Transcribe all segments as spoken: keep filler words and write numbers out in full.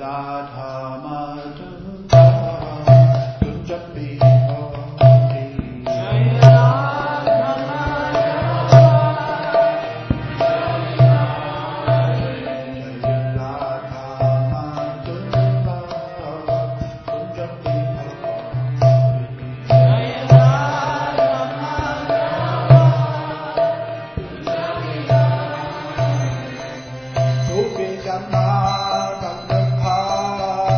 Jaya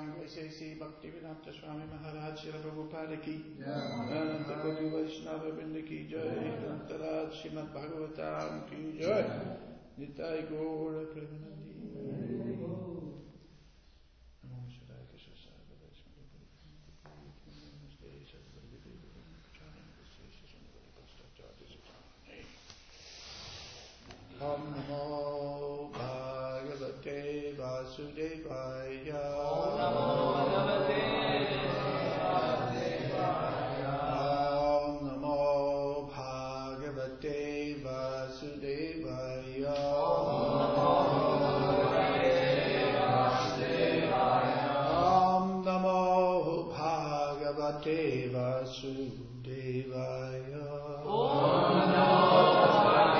Gaurang Vaisesi Bhaktivedanta Swami Maharaj Srila Prabhupada ki Ananta Koti Vaishnava Vrinda ki Jai Antaraj Srimad Bhagavatam ki Jai Nitai Gaura Premanandi Namo Shadaya Krishna Sarvada Om Namo Bhagavate Vasudevaya. Om Namo Bhagavate Vasudevaya. Om Namo Bhagavate Vasudevaya. Om Namo Bhagavate Vasudevaya. Om Namo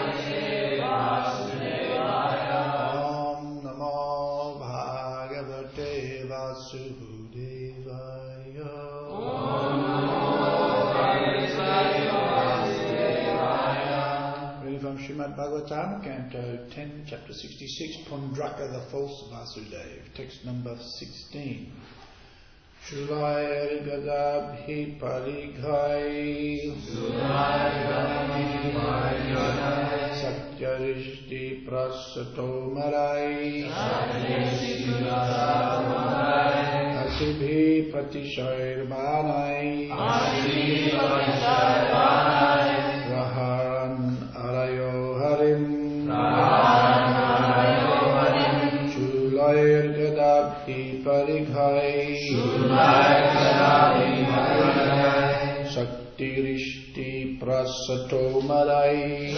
Srimad Bhagavatam, Canto ten, Chapter sixty-six, Pundraka the False Vasudev, text number sixteen. Shulai Gadabhi Parighai Satyarishti Prasato Marai Asibhi Pratishair Banai Raharan Arayo Harim Shulair Gadabhi Parighai Shakti Rishti Prasato Marai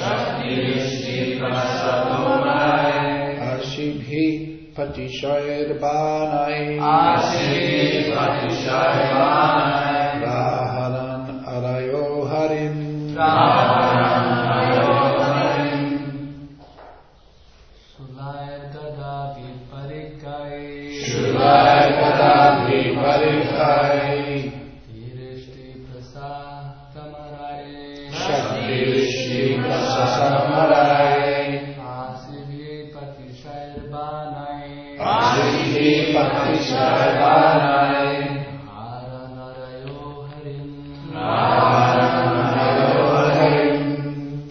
Ashibhi Patishair Banai Raharan Arayo Harim Shulair Gadabhi Parighai Shulair Gadabhi Parighai Shakti Rishti Prasasa Marai Asibhi Patishair Banai Asibhi Patishair Banai Haran Arayo Harim Haran Arayo Harim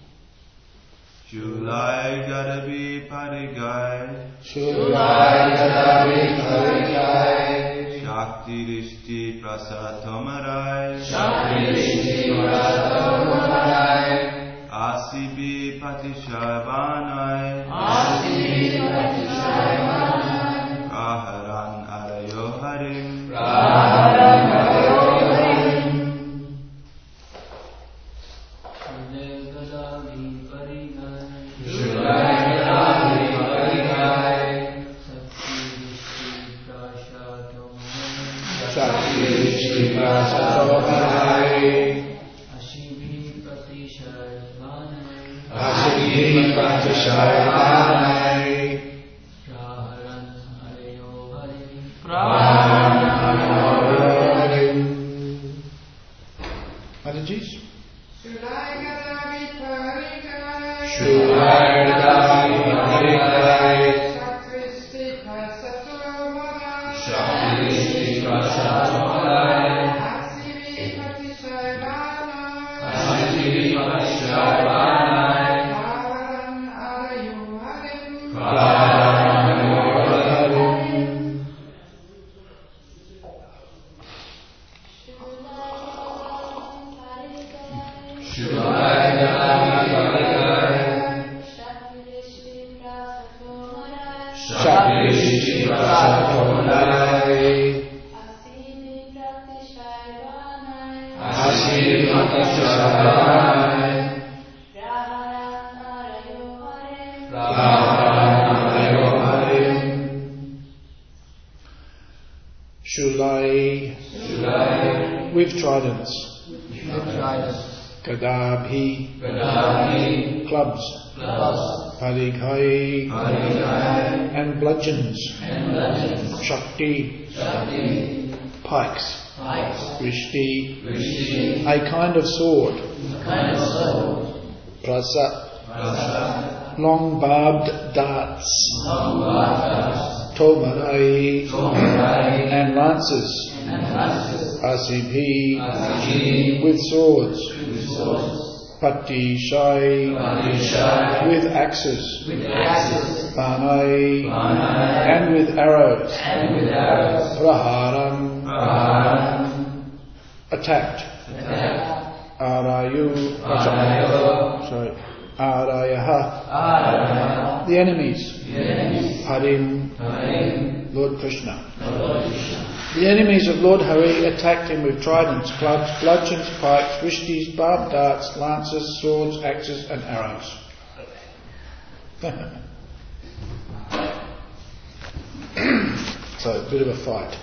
Shulai Gadabhi Parighai Shulai Gadabhi Parighai Shakti Rishti Prasato Marai Shakti Rishti Prasato Marai Asibhi Patishair Banai Asibhi Patishair Banai Raharan Arayo Harim Raharan Arayo Harim Shulai Gadabhi Parighai Shulai Gadabhi Parighai Shakti Rishti Prasato Marai Asibhi Patishair Banai Asibhi Patishair Banai Raharan Arayo Harim Raharan Arayo Harim Mataji's Shulai Gadabhi Parighai Shulai Gadabhi Parighai Shakti Prasato Marai Shakti Prasato Marai Asibhi Patishair Banai Asibhi Patishair Banai Raharan Arayo Harim Raharan Arayo Harim Shulai Gadabhi Parighai Shakti Rishti Prasato Marai Asibhi Patishair Banai Raharan Arayo Harim Shulai Shulai With tridents With tridents Gadabhi Gadabhi Clubs Clubs Parighai Parighai And bludgeons And bludgeons Shakti Shakti Pikes Pikes Rishti Rishti A kind of sword A kind of sword Prasa Prasa Long barbed darts Long barbed darts Tomarai, Tomarai, and lances, and lances, Asipi, Asipi, with swords, with swords, Patti Shai, Patishai, with axes, with axes, Panai, Panai, and with arrows, and with arrows, Praharam, Praharam, attacked, attacked, Arayu, Arayo, sorry, Arayaha, Arayo, the enemies, the enemies, Harim, Harim, Lord Krishna. Lord Krishna. The enemies of Lord Hari attacked him with tridents, clubs, bludgeons, pikes, rishtis, barbed darts, lances, swords, axes, and arrows. So, a bit of a fight.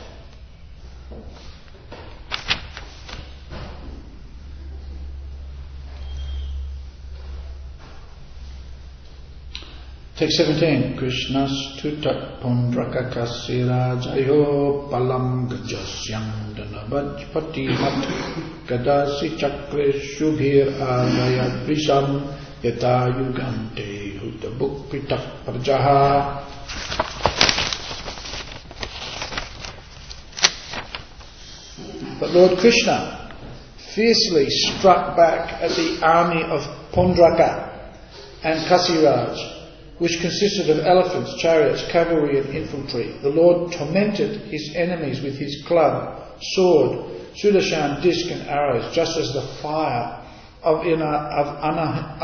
Text seventeen. Krishnas tutak pundraka kasira jayo palam gajasyam danavajpati mat gadasi chakre shubhir agaya prisham yata yugante hutabuk pitak prajaha. But Lord Krishna fiercely struck back at the army of Pundraka and Kasiraj, which consisted of elephants, chariots, cavalry and infantry. The Lord tormented his enemies with his club, sword, sudarshan, disc and arrows, just as the fire of, of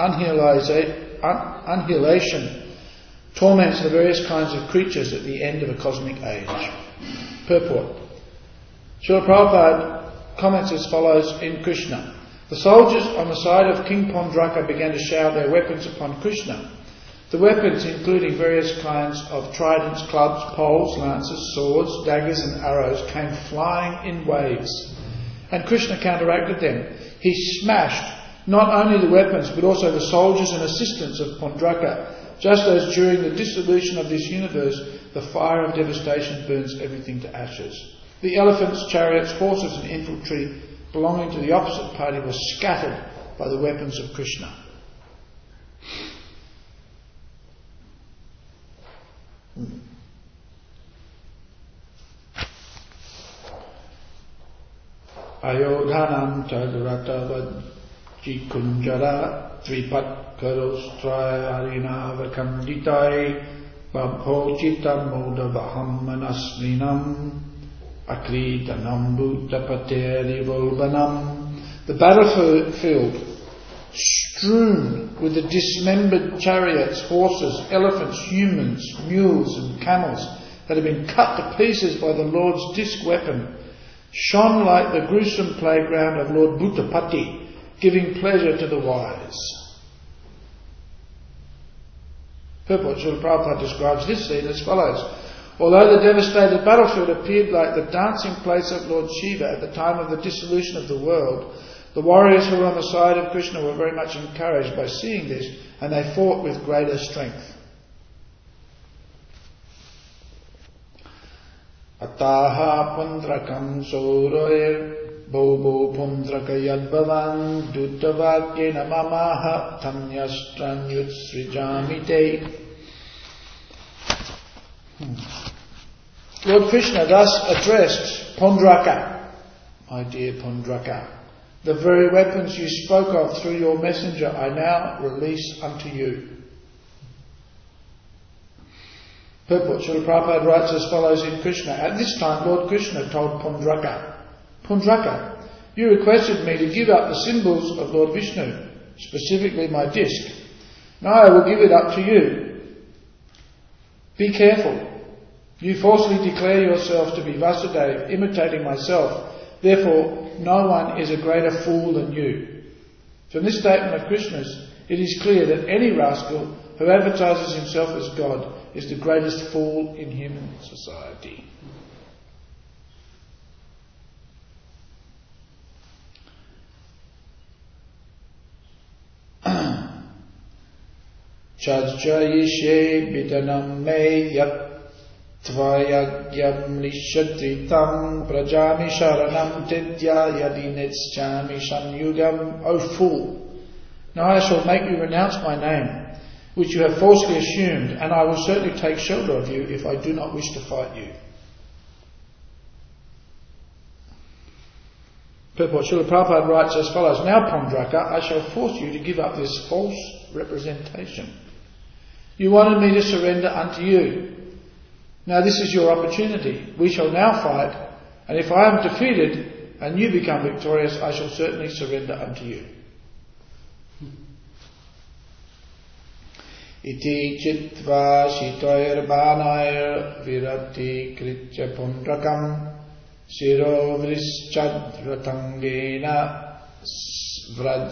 annihilation torments the various kinds of creatures at the end of a cosmic age. Purport. Srila Prabhupada comments as follows in Krishna. The soldiers on the side of King Pundraka began to shower their weapons upon Krishna. The weapons, including various kinds of tridents, clubs, poles, lances, swords, daggers and arrows, came flying in waves, and Krishna counteracted them. He smashed not only the weapons but also the soldiers and assistants of Pundraka, just as during the dissolution of this universe the fire of devastation burns everything to ashes. The elephants, chariots, horses and infantry belonging to the opposite party were scattered by the weapons of Krishna. Ayodhanam tadrata vajikunjara tripat karostrai arinavakamditai babhochitam modavaham manasninam akritanam bhutapateri volbanam. The battlefield strewn with the dismembered chariots, horses, elephants, humans, mules and camels that had been cut to pieces by the Lord's disc weapon, shone like the gruesome playground of Lord Bhutapati, giving pleasure to the wise. Purport. Srila Prabhupada describes this scene as follows. Although the devastated battlefield appeared like the dancing place of Lord Shiva at the time of the dissolution of the world, the warriors who were on the side of Krishna were very much encouraged by seeing this, and they fought with greater strength. Ataha Pundrakam Soroir Bobo Pundraka Yadbavan Duttavakyena Mamaha Tamyastranyut Srijamite. Lord Krishna thus addressed Pundraka, my dear Pundraka. The very weapons you spoke of through your messenger I now release unto you. Purport. Srila Prabhupada writes as follows in Krishna. At this time Lord Krishna told Pundraka, Pundraka, you requested me to give up the symbols of Lord Vishnu, specifically my disc. Now I will give it up to you. Be careful. You falsely declare yourself to be Vasudeva, imitating myself. Therefore, no one is a greater fool than you. From this statement of Krishna's, it is clear that any rascal who advertises himself as God is the greatest fool in human society. Chajayishe bidanam me yat Tvayagyam nishatritam prajami sharanam tidya yadinitschami sanyugam. O fool, now I shall make you renounce my name, which you have falsely assumed, and I will certainly take shelter of you if I do not wish to fight you. Purport. Srila Prabhupada writes as follows, Now, Pondraka, I shall force you to give up this false representation. You wanted me to surrender unto you. Now this is your opportunity. We shall now fight, and if I am defeated and you become victorious, I shall certainly surrender unto you. Iti chitva shitoir banair virati kritya pundrakam Shiro vrischadratangena vraj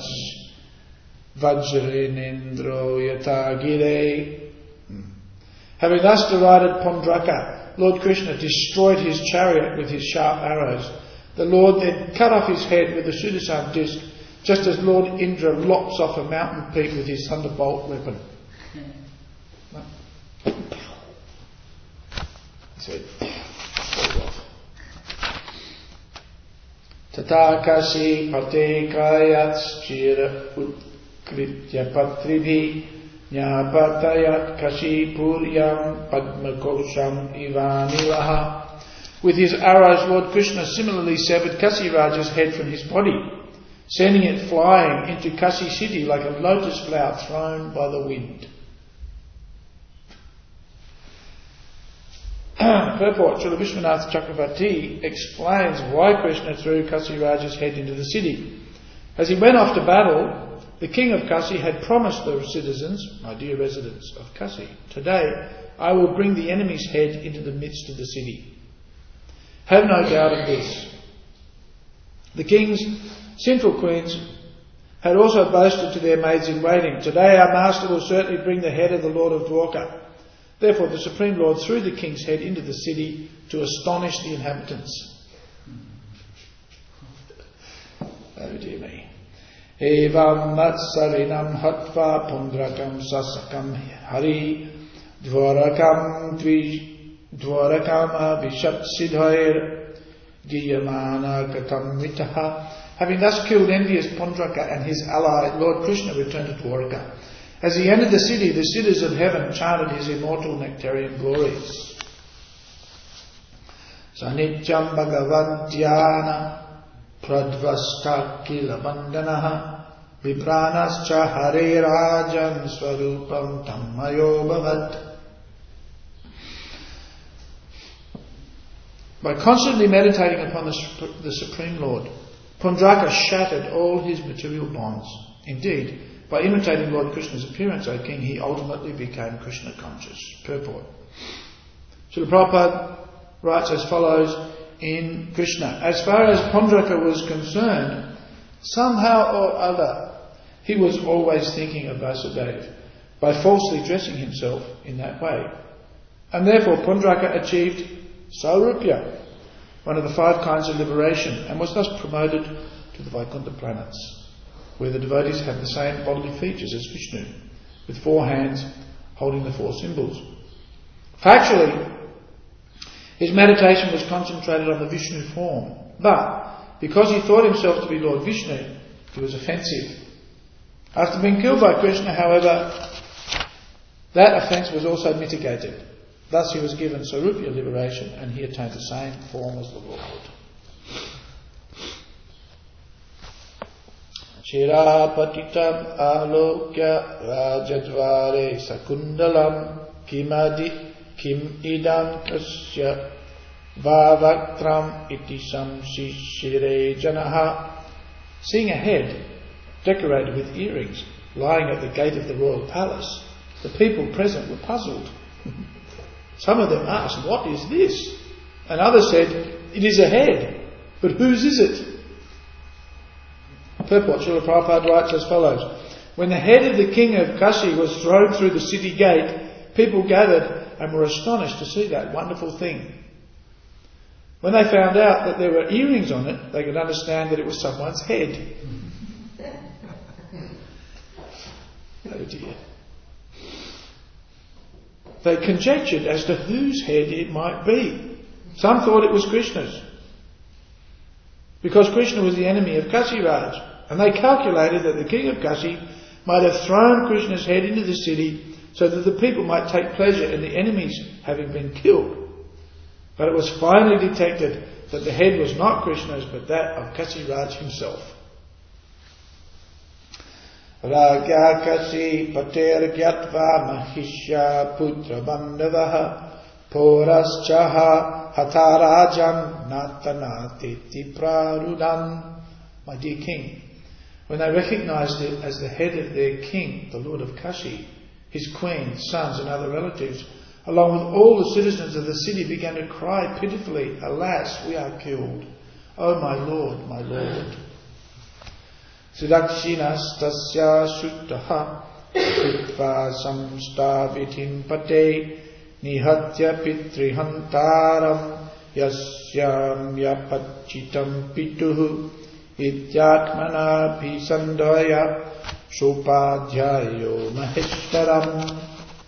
vajrinendro yatagire. Having thus derided Pondraka, Lord Krishna destroyed his chariot with his sharp arrows. The Lord then cut off his head with a Sudarshan disc, just as Lord Indra lops off a mountain peak with his thunderbolt weapon. So, Tatakasi patekayat shira utkritya patribhi nyapatayat kashi puryam padmakosham ivanilaha. With his arrows, Lord Krishna similarly severed Kasiraja's head from his body, sending it flying into Kashi city like a lotus flower thrown by the wind. Purport. Srila Vishwanath Chakravarti explains why Krishna threw Kasiraja's head into the city. As he went off to battle, the king of Kasi had promised the citizens, my dear residents of Kasi, today I will bring the enemy's head into the midst of the city. Have no doubt of this. The king's sinful queens had also boasted to their maids in waiting, today our master will certainly bring the head of the Lord of Dwarka. Therefore the Supreme Lord threw the king's head into the city to astonish the inhabitants. Oh dear me. Evam matsarinam hatva pundrakam sasakam hari dvarakam tvi dvarakam abhishat siddhair diyamana katam mitaha. Having thus killed envious Pondraka and his ally, Lord Krishna returned to Dwaraka. As he entered the city, the cities of heaven chanted his immortal nectarian glories. Sanitjam bhagavadhyana pradvasta kila bandanaha vibranascha hare rajan swarupam tammayo bhavat. By constantly meditating upon the, the Supreme Lord, Pondraka shattered all his material bonds. Indeed, by imitating Lord Krishna's appearance, O King, he ultimately became Krishna conscious. Purport. Srila Prabhupada writes as follows in Krishna. As far as Pondraka was concerned, somehow or other, he was always thinking of Vasudeva by falsely dressing himself in that way. And therefore Pondraka achieved Saurupya, one of the five kinds of liberation, and was thus promoted to the Vaikuntha planets, where the devotees have the same bodily features as Vishnu, with four hands holding the four symbols. Factually, his meditation was concentrated on the Vishnu form, but because he thought himself to be Lord Vishnu, he was offensive. After being killed by Krishna, however, that offence was also mitigated. Thus he was given Sarupya liberation and he attained the same form as the Lord. Shirapatitam alokya rajadvare sakundalam kimadi kim idam kasya vavaktram iti samshishire janaha. Seeing a head decorated with earrings lying at the gate of the royal palace, the people present were puzzled. Some of them asked, "What is this?" And others said, "It is a head, but whose is it?" Purport. Srila Prabhupada writes as follows. When the head of the king of Kashi was thrown through the city gate, people gathered and were astonished to see that wonderful thing. When they found out that there were earrings on it, they could understand that it was someone's head. Oh dear. They conjectured as to whose head it might be. Some thought it was Krishna's, because Krishna was the enemy of Kasiraj, and they calculated that the king of Kasi might have thrown Krishna's head into the city so that the people might take pleasure in the enemies having been killed. But it was finally detected that the head was not Krishna's but that of Kasiraj himself. Ragya Kasi Pater Gyatva Mahishya Putra Bandavaha Poraschaha Hatarajan Natanatiti Prarudan. My dear king, when they recognized it as the head of their king, the Lord of Kashi, his queen, sons and other relatives, along with all the citizens of the city, began to cry pitifully, "Alas, we are killed. Oh my Lord, my Lord." Sudakshinastasya shuttaha pitva samstavitim pate nihatya pitrihantaram yasyam yapachitam pituhu ityatmana bhisandaya sopadhyayo maheshtaram.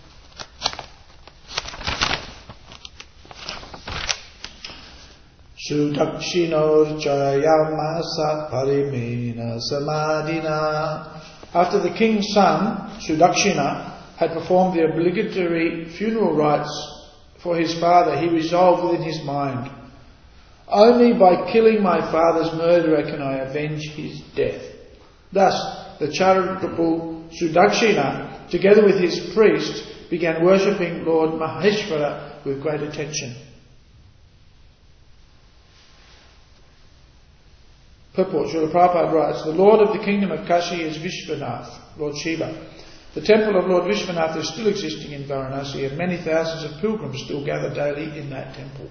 Sudakshinor chayamasa parimena samadhina. After the king's son, Sudakshina, had performed the obligatory funeral rites for his father, he resolved within his mind, "Only by killing my father's murderer can I avenge his death." Thus, the charitable Sudakshina, together with his priest, began worshipping Lord Maheshwara with great attention. Purport. Srila Prabhupada writes, the Lord of the kingdom of Kashi is Vishwanath, Lord Shiva. The temple of Lord Vishwanath is still existing in Varanasi, and many thousands of pilgrims still gather daily in that temple.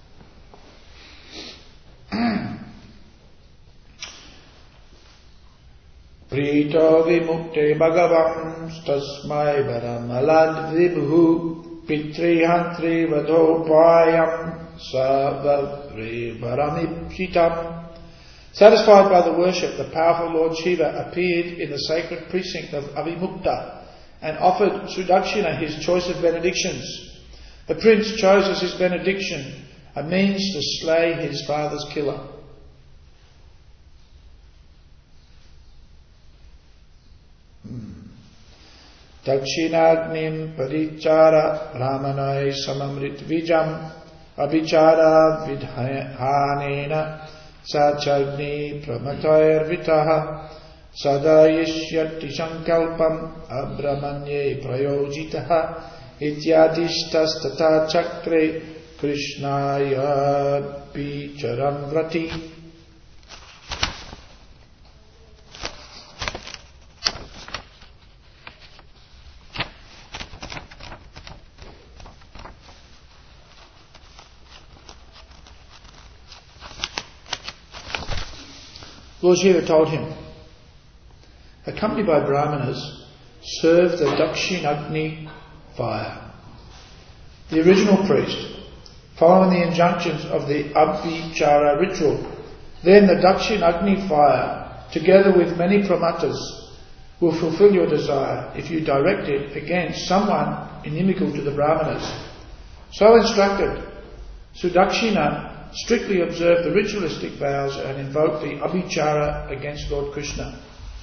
Prito vimukte bhagavam stasmai varamalad vibhu pitrihantri vadopayam savavri varamipsitam. Satisfied by the worship, the powerful Lord Shiva appeared in the sacred precinct of Avimukta and offered Sudakshina his choice of benedictions. The prince chose as his benediction a means to slay his father's killer. Dakshinagnim parichara ramanai samamrit vijam abhichara vidhanena Sachagni pramatair vitaha sadayishyati sankalpam abramanye prayojitaha ityadishtas tata chakre krishnaya picharam vrati. Lord Shiva told him, accompanied by Brahmanas, serve the Dakshinagni fire. The original priest, following the injunctions of the Abhichara ritual, then the Dakshinagni fire, together with many pramatas, will fulfill your desire if you direct it against someone inimical to the Brahmanas. So instructed, Sudakshina strictly observed the ritualistic vows and invoked the Abhichara against Lord Krishna.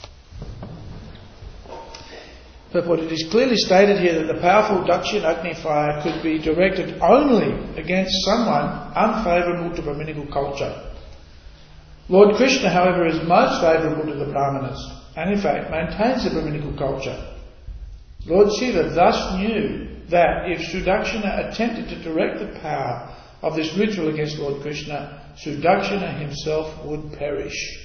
Purport. It is clearly stated here that the powerful Dakshinagni fire could be directed only against someone unfavourable to Brahminical culture. Lord Krishna, however, is most favourable to the Brahmanas and in fact maintains the Brahminical culture. Lord Shiva thus knew that if Sudakshina attempted to direct the power of this ritual against Lord Krishna, Sudakshina himself would perish.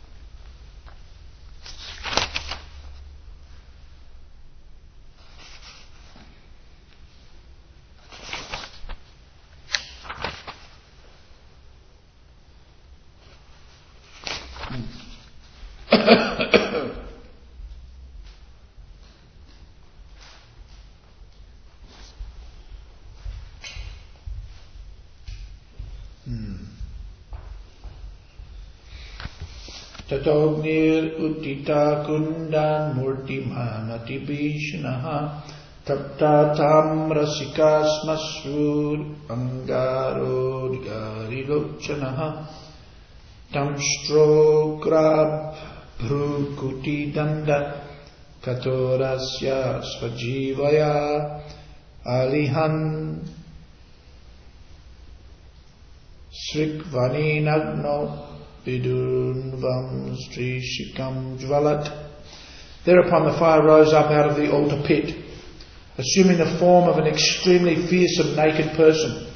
Tatognir uttita kundan murtimanati bishnaha taptatam rasikas masrur angarodgari lochanaha tamstro krab bhrukuti danda katorasya svajivaya alihan srikvaninagno vidurvam strishikam jvalat. Thereupon the fire rose up out of the altar pit, assuming the form of an extremely fearsome naked person.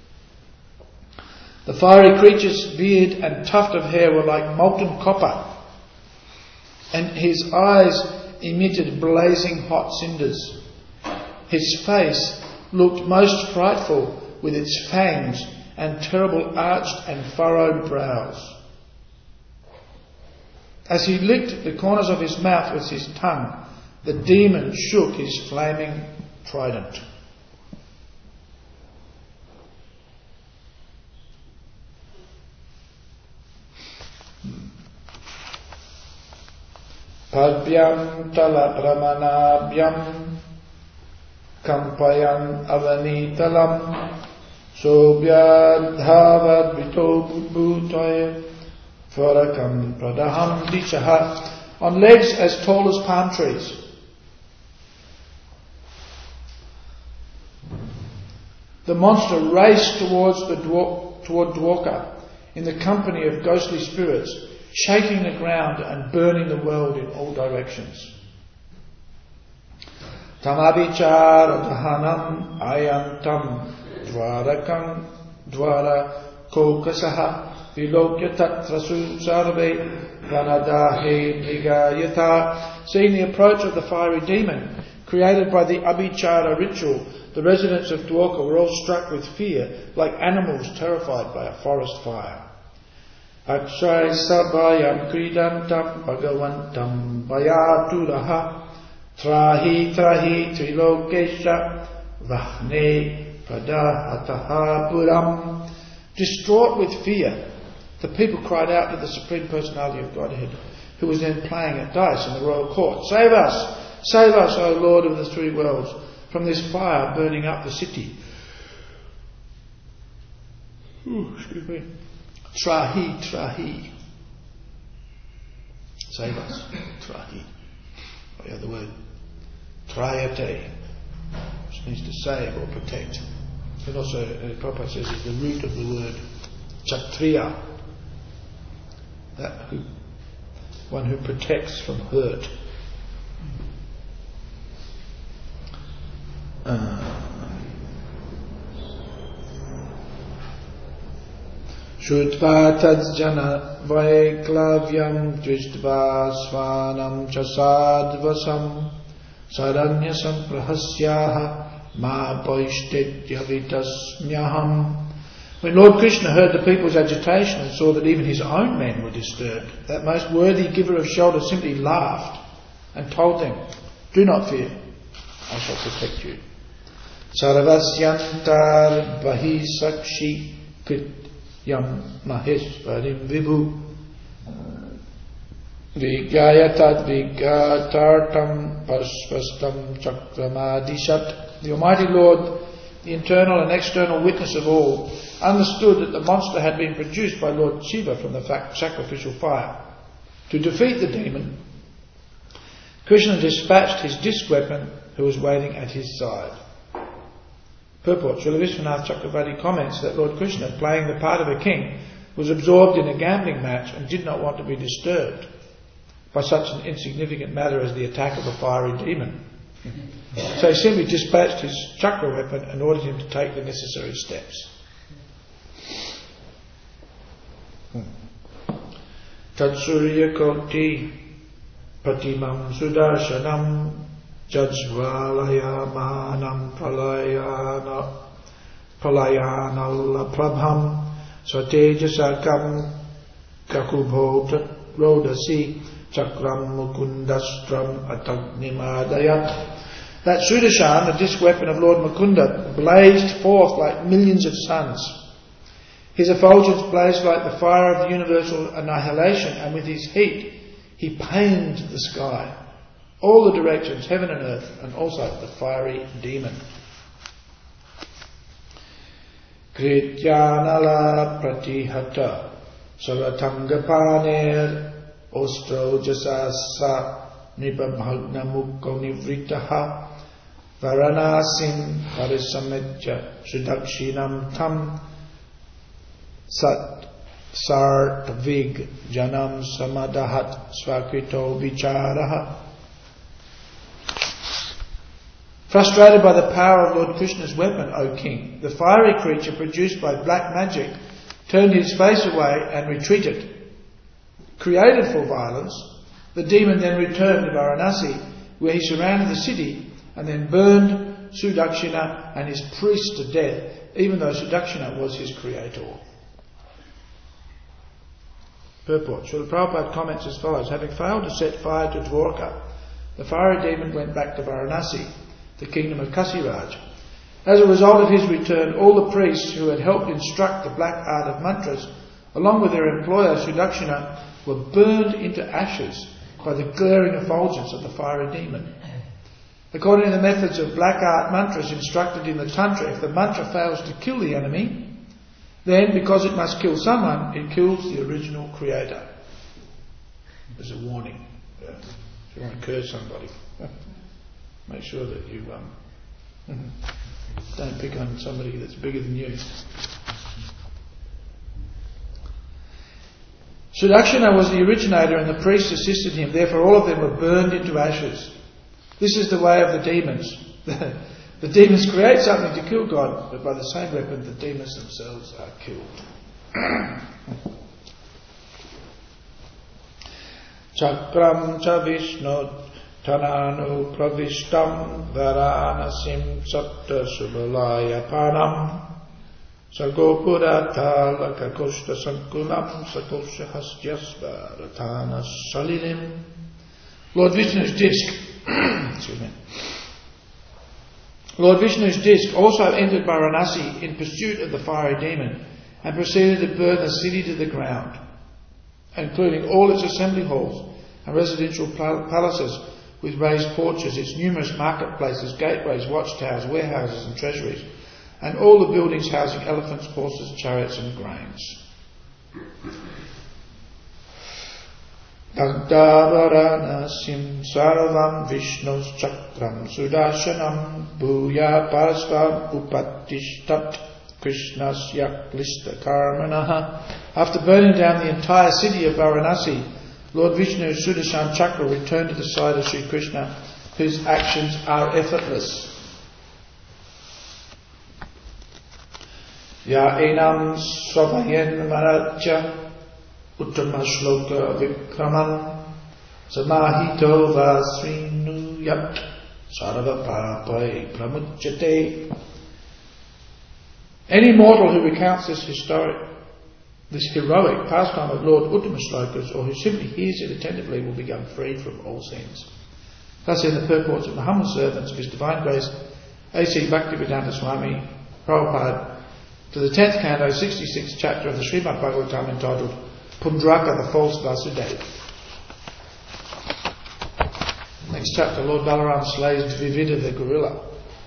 The fiery creature's beard and tuft of hair were like molten copper, and his eyes emitted blazing hot cinders. His face looked most frightful with its fangs and terrible arched and furrowed brows. As he licked the corners of his mouth with his tongue, the demon shook his flaming trident. Padbyam talapramanabyam kampayan avanitalam sobhyadhavad vitobhutaya Farakam pradaham dichaha, on legs as tall as palm trees. The monster raced towards the dwar- toward Dwarka in the company of ghostly spirits, shaking the ground and burning the world in all directions. Tamabichara dahanam ayantam dvarakam dvara kokasaha Vilokya tatrasu sarve vanadahe nigayata. Seeing the approach of the fiery demon created by the Abhichara ritual, the residents of Dwarka were all struck with fear, like animals terrified by a forest fire. Akshay sabhayam kridantam bhagavantam bayaturaha trahi trahi trilokesha vahne padahataha puram. Distraught with fear, the people cried out to the Supreme Personality of Godhead, who was then playing at dice in the royal court. Save us! Save us, O Lord of the three worlds, from this fire burning up the city. Ooh, excuse me. Trahi, trahi. Save us. Trahi. Or the other word. Trayate, which means to save or protect. And also, uh, Prabhupada says, is the root of the word Kshatriya. That who, one who protects from hurt. Shrutva tadzjana vaiklavyam dvishtva svanam chasadvasam saranyasam prahasyaha ma poistetyavitasmyaham. When Lord Krishna heard the people's agitation and saw that even his own men were disturbed, that most worthy giver of shelter simply laughed and told them, "Do not fear, I shall protect you." Sarvasyantar bahi sakshi krityam maheshvarim vibhu vigayatad vigatartam pasvastam chakramadishat. The Almighty Lord, the internal and external witness of all, understood that the monster had been produced by Lord Shiva from the sacrificial fire. To defeat the demon, Krishna dispatched his disc weapon, who was waiting at his side. Purport: Srila Vishwanath Chakravarti comments that Lord Krishna, playing the part of a king, was absorbed in a gambling match and did not want to be disturbed by such an insignificant matter as the attack of a fiery demon. So he simply dispatched his chakra weapon and ordered him to take the necessary steps. Tatsurya koti pratimam sudarshanam jajvalaya manam pralayana pralayana prabham swatejasakam kakubhota rodasi chakram mukundastram atagnimadayat. That Sudarshan, the disc weapon of Lord Mukunda, blazed forth like millions of suns. His effulgence blazed like the fire of the universal annihilation, and with his heat he pained the sky, all the directions, heaven and earth, and also the fiery demon. Krityanala pratihata saratangapaner ostro jasasa nibabhagna mukko nivritaha varanasim parisamecha sudakshinam tam sat sartvig janam samadahat svakrito vicharaha. Frustrated by the power of Lord Krishna's weapon, O king, the fiery creature produced by black magic turned his face away and retreated. Created for violence, the demon then returned to Varanasi, where he surrounded the city and then burned Sudakshina and his priest to death, even though Sudakshina was his creator. Purport. Srila Prabhupada comments as follows: having failed to set fire to Dwarka, the fiery demon went back to Varanasi, the kingdom of Kasiraj. As a result of his return, all the priests who had helped instruct the black art of mantras, along with their employer Sudakshina, were burned into ashes by the glaring effulgence of the fiery demon. According to the methods of black art mantras instructed in the Tantra, if the mantra fails to kill the enemy, then, because it must kill someone, it kills the original creator. There's a warning. Yeah. If you want to curse somebody, make sure that you um, don't pick on somebody that's bigger than you. Sudakshina was the originator and the priests assisted him, therefore all of them were burned into ashes. This is the way of the demons. The demons create something to kill God, but by the same weapon the demons themselves are killed. Chakram cha Vishnu tananu pravishtam varanasim satta subalaya panam sagopurata lakakoshta sankulam sakosha hasyasva ratana salilim. Lord Vishnu's disc excuse me Lord Vishnu's disc also entered Varanasi in pursuit of the fiery demon and proceeded to burn the city to the ground, including all its assembly halls and residential palaces with raised porches, its numerous marketplaces, gateways, watchtowers, warehouses and treasuries, and all the buildings housing elephants, horses, chariots and grains. Dagdavaranasim sarvam Vishnu's chakram sudarshanam bhuya parasvam upatishtat Krishnas yaklista karmanaha. After burning down the entire city of Varanasi, Lord Vishnu's Sudarshan chakra returned to the side of Sri Krishna, whose actions are effortless. Ya enam swavayen marajya Uttama shloka vikraman samahito vasrinu yat sarva papai pramuchyate. Any mortal who recounts this historic, this heroic pastime of Lord Uttama Shlokas, or who simply hears it attentively, will become freed from all sins. Thus in the purports of the humble servants of His Divine Grace A C Bhaktivedanta Swami Prabhupada to the tenth canto, sixty-sixth chapter of the Srimad Bhagavatam, entitled Pundraka, the false Vasudeva. Next chapter, Lord Balaram slays Dvivida the gorilla.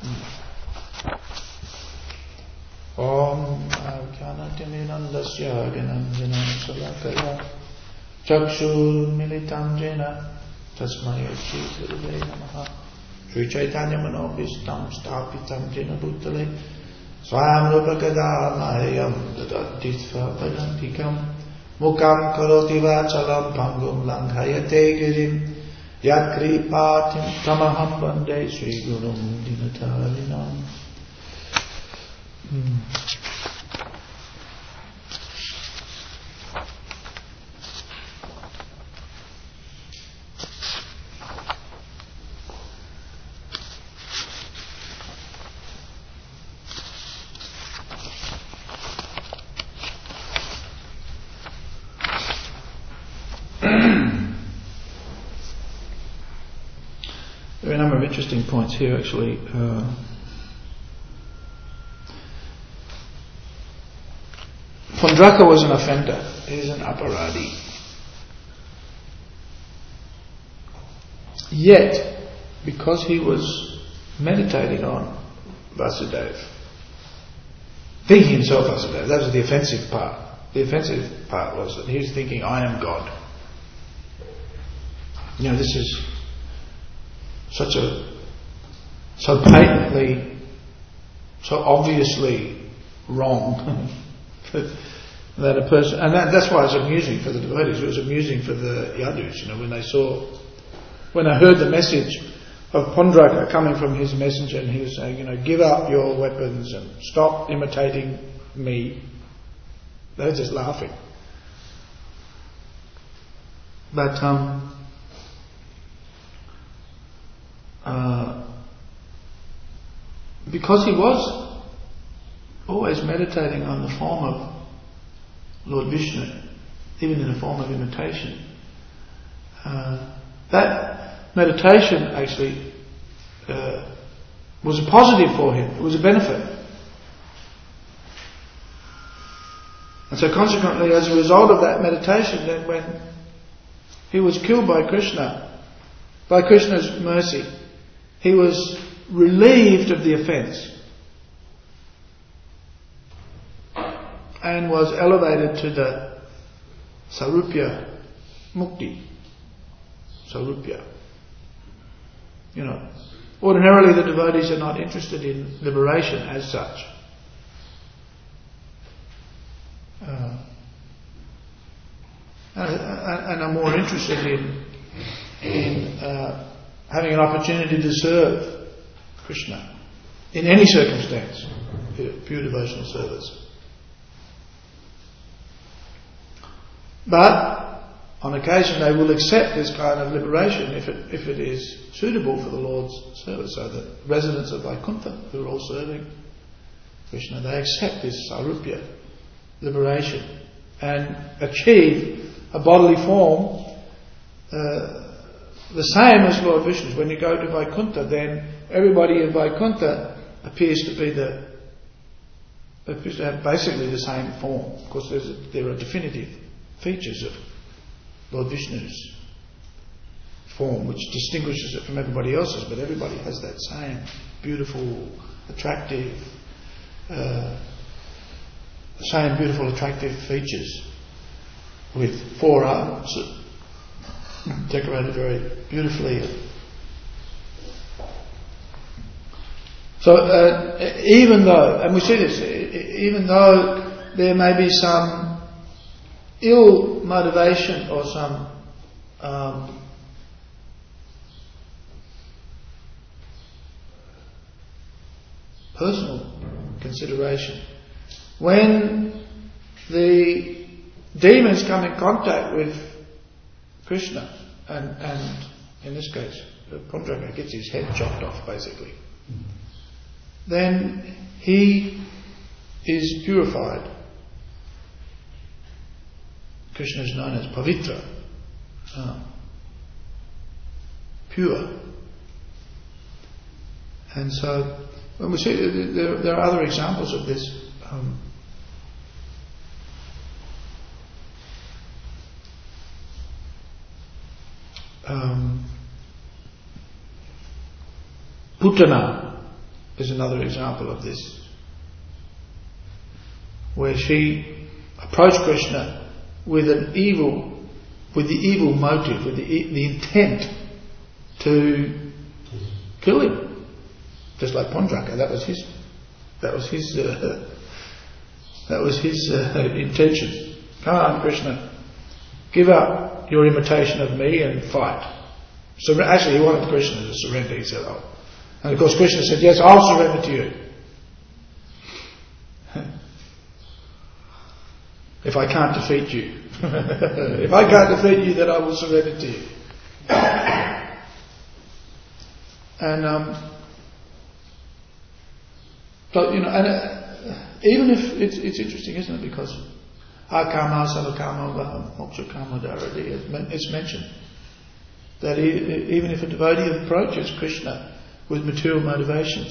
Om Ajnanatimidandasya Gananjana Salakaya Chakshur Militam Jena Tasmaya Chitruve Namaha Sri Chaitanya Manobhistam Stapitam Jena Bhutale Swam Rupakada Mahayam Dadaditva Padantikam Mukam Karoti Vachalam Pangum Langhayate Girim Yakri Patim Tamaham Bande Sri Gurum Dinatarinam. Hmm. There are a number of interesting points here actually. Uh, Pundraka was an offender. He is an aparadi. Yet, because he was meditating on Vasudeva, thinking himself Vasudeva, that was the offensive part. The offensive part was that he was thinking, I am God. You know, this is such a, so patently, so obviously wrong that, that a person, and that, that's why it's amusing for the devotees. It was amusing for the yadus, you know, when they saw, when they heard the message of Pondraka coming from his messenger, and he was saying, you know, give up your weapons and stop imitating me. They were just laughing. But um, uh, because he was always meditating on the form of Lord Vishnu, even in a form of imitation, uh, that meditation actually uh, was a positive for him. It was a benefit. And so consequently, as a result of that meditation, then when he was killed by Krishna, by Krishna's mercy, he was relieved of the offence and was elevated to the Sarupya Mukti. Sarupya. You know, ordinarily the devotees are not interested in liberation as such. Uh, and, and are more interested in in uh, having an opportunity to serve Krishna in any circumstance, pure devotional service. But on occasion they will accept this kind of liberation if it if it is suitable for the Lord's service. So the residents of Vaikuntha, who are all serving Krishna, they accept this Sarupya liberation and achieve a bodily form uh, the same as Lord Vishnu's. When you go to Vaikuntha, then everybody in Vaikuntha appears to be the appears to have basically the same form. Of course, there's a, there are definitive features of Lord Vishnu's form which distinguishes it from everybody else's, but everybody has that same beautiful, attractive, uh, same beautiful, attractive features with four arms decorated very beautifully. So uh, even though, and we see this, even though there may be some ill motivation or some um, personal consideration, when the demons come in contact with Krishna, and, and in this case Pondraka gets his head chopped off basically, then he is purified. Krishna is known as Pavitra, uh, pure. And so when we see there, there are other examples of this. Um, um, Putana is another example of this, where she approached Krishna with an evil, with the evil motive, with the, the intent to kill him, just like Pondraka. That was his. That was his. Uh, that was his uh, intention. Come on, Krishna, give up your imitation of me and fight. So actually, he wanted Krishna to surrender. He said, "Oh," and of course, Krishna said, "Yes, I'll surrender to you. If I can't defeat you, if I can't defeat you, then I will surrender to you." And um, so you know, and uh, even if it's it's interesting, isn't it? Because akama, salakama, moksha kama, dharadi, it's mentioned that even if a devotee approaches Krishna with material motivations,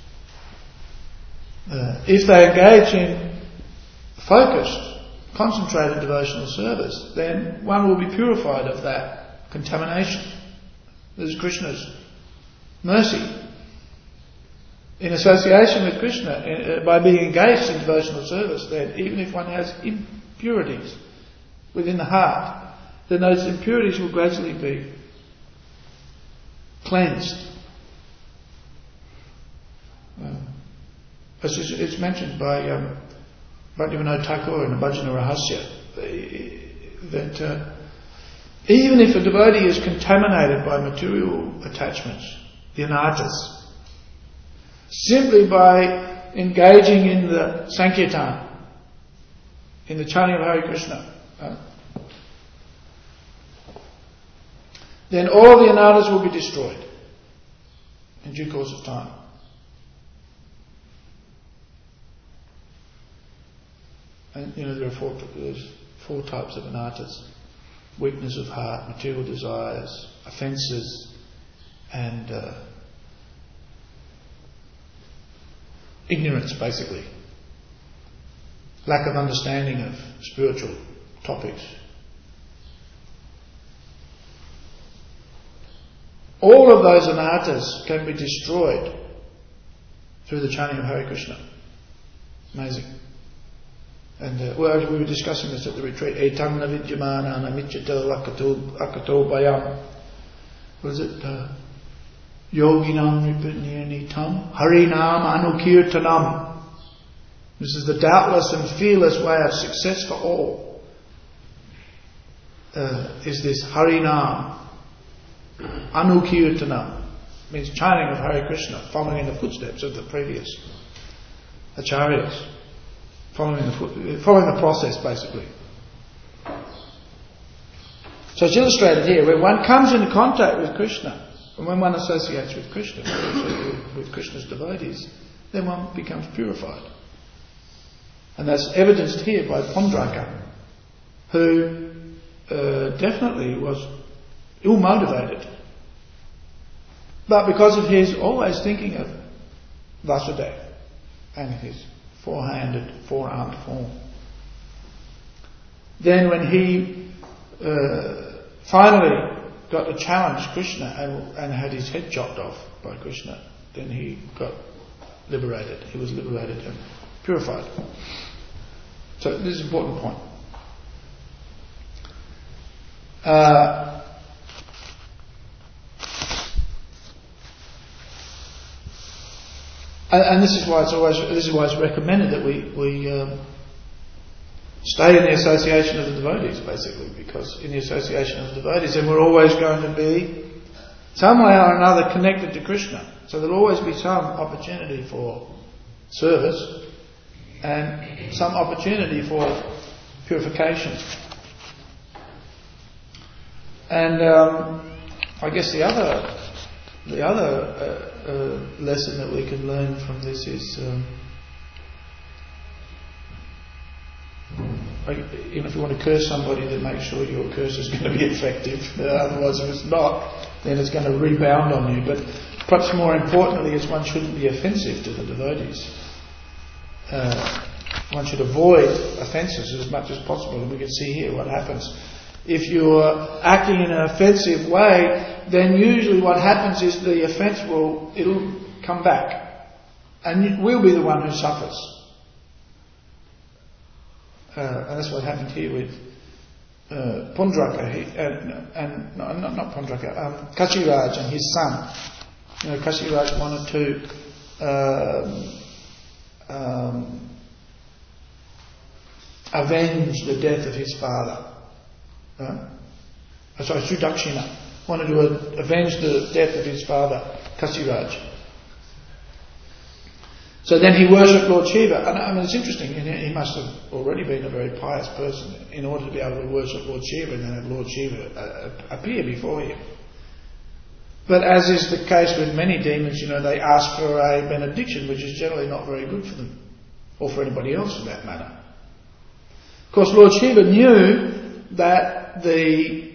uh, if they engage in focused, concentrated devotional service, then one will be purified of that contamination. This is Krishna's mercy. In association with Krishna, uh, by being engaged in devotional service, then even if one has impurities within the heart, then those impurities will gradually be cleansed It's, it's mentioned by um, Bhaktivinoda Thakur in the Bhajana Rahasya that uh, even if a devotee is contaminated by material attachments, the anarthas, simply by engaging in the Sankirtan, in the chanting of Hare Krishna, uh, then all the anarthas will be destroyed in due course of time. And you know there are four, there's four types of anarthas: weakness of heart, material desires, offences, and uh, ignorance, basically. Lack of understanding of spiritual topics. All of those anarthas can be destroyed through the chanting of Hare Krishna. Amazing. And uh, well, we were discussing this at the retreat. Etam na vidyamana na micchato akato akato bayam. Was it uh, yoginam ripanyanitam harinam anukirtanam? This is the doubtless and fearless way of success for all. Uh, is this harinam anukirtanam? Means chanting of Hare Krishna, following in the footsteps of the previous acharyas. Following the, following the process, basically. So it's illustrated here, where one comes into contact with Krishna, and when one associates with Krishna, with Krishna's devotees, then one becomes purified. And that's evidenced here by Pondraka, who uh, definitely was ill-motivated, but because of his always thinking of Vasudeva and his four-handed, four-armed form. Then when he uh, finally got to challenge Krishna and, and had his head chopped off by Krishna, then he got liberated. He was liberated and purified. So this is an important point. Uh, And this is why it's always this is why it's recommended that we we um, stay in the association of the devotees, basically, because in the association of the devotees, then we're always going to be some way or another connected to Krishna. So there'll always be some opportunity for service and some opportunity for purification. And um, I guess the other the other uh, uh, lesson that we can learn from this is, um, like, you know, if you want to curse somebody, then make sure your curse is going to be effective. Uh, otherwise, if it's not, then it's going to rebound on you. But perhaps more importantly is one shouldn't be offensive to the devotees. Uh, one should avoid offences as much as possible, and we can see here what happens. If you're acting in an offensive way, then usually what happens is the offence will, it'll come back. And we'll be the one who suffers. Uh, and that's what happened here with uh, Pondraka, he, uh, and no, not, not Pondraka, um, Kashiraj and his son. You know, Kashiraj wanted to um, um, avenge the death of his father. Uh, sorry, Sudakshina wanted to avenge the death of his father, Kashiraj. So then he worshipped Lord Shiva. And I mean, it's interesting, he must have already been a very pious person in order to be able to worship Lord Shiva and then have Lord Shiva appear before him. But as is the case with many demons, you know, they ask for a benediction, which is generally not very good for them, or for anybody else for that matter. Of course, Lord Shiva knew that the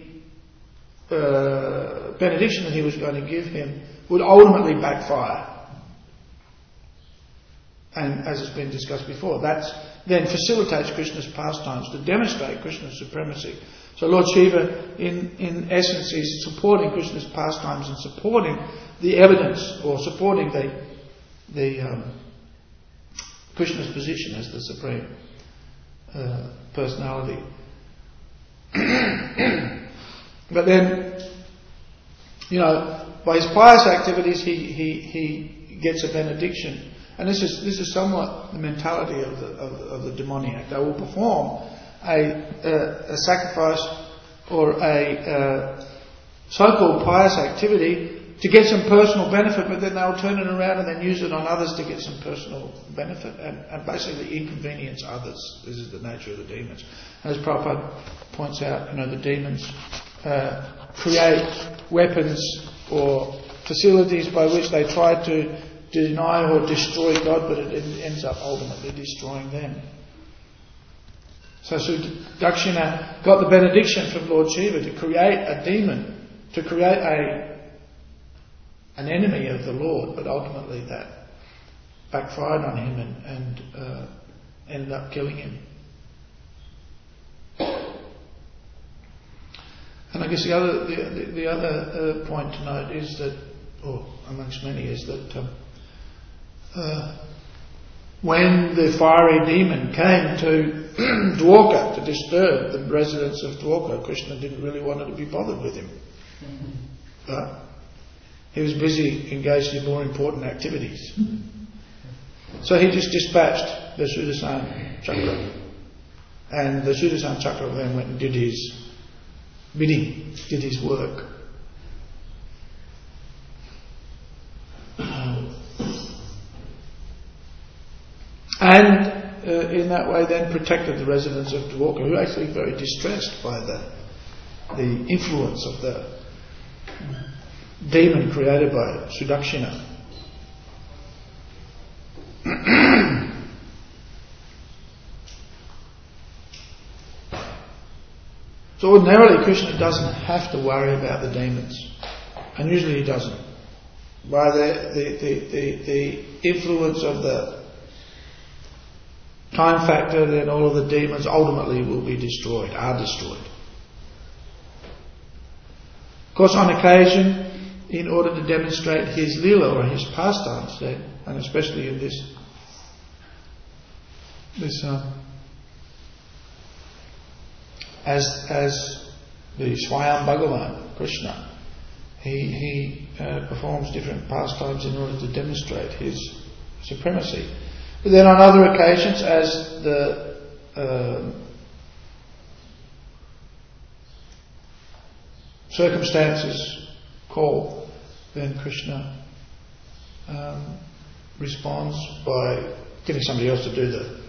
uh, benediction that he was going to give him would ultimately backfire. And as has been discussed before, that then facilitates Krishna's pastimes to demonstrate Krishna's supremacy. So Lord Shiva, in, in essence, is supporting Krishna's pastimes and supporting the evidence, or supporting the the um, Krishna's position as the supreme uh, personality. But then, you know, by his pious activities, he he he gets a benediction. And this is this is somewhat the mentality of the of, of the demoniac. They will perform a a, a sacrifice or a uh, so-called pious activity to get some personal benefit, but then they'll turn it around and then use it on others to get some personal benefit and, and basically inconvenience others. This is the nature of the demons. As Prabhupada points out, you know, the demons uh, create weapons or facilities by which they try to deny or destroy God, but it ends up ultimately destroying them. So Dakshina got the benediction from Lord Shiva to create a demon, to create a an enemy of the Lord, but ultimately that backfired on him and, and uh, ended up killing him. And I guess the other the, the, the other uh, point to note is that, or amongst many, is that um, uh, when the fiery demon came to Dwarka to disturb the residents of Dwarka, Krishna didn't really want to be bothered with him. Right? He was busy engaged in more important activities. So he just dispatched the Sudarsana Chakra. And the Sudarsana Chakra then went and did his bidding, did his work. Um, and uh, in that way then protected the residents of Dwarka, who were actually very distressed by the, the influence of the demon created by Sudakshina. So ordinarily Krishna doesn't have to worry about the demons, and usually he doesn't. By the the, the, the, the influence of the time factor, then all of the demons ultimately will be destroyed, are destroyed. Of course, on occasion, in order to demonstrate his lila or his pastimes, then, and especially in this this um, as as the Swayam Bhagavan, Krishna, he he uh, performs different pastimes in order to demonstrate his supremacy. But then on other occasions, as the uh, circumstances call, then Krishna um, responds by getting somebody else to do the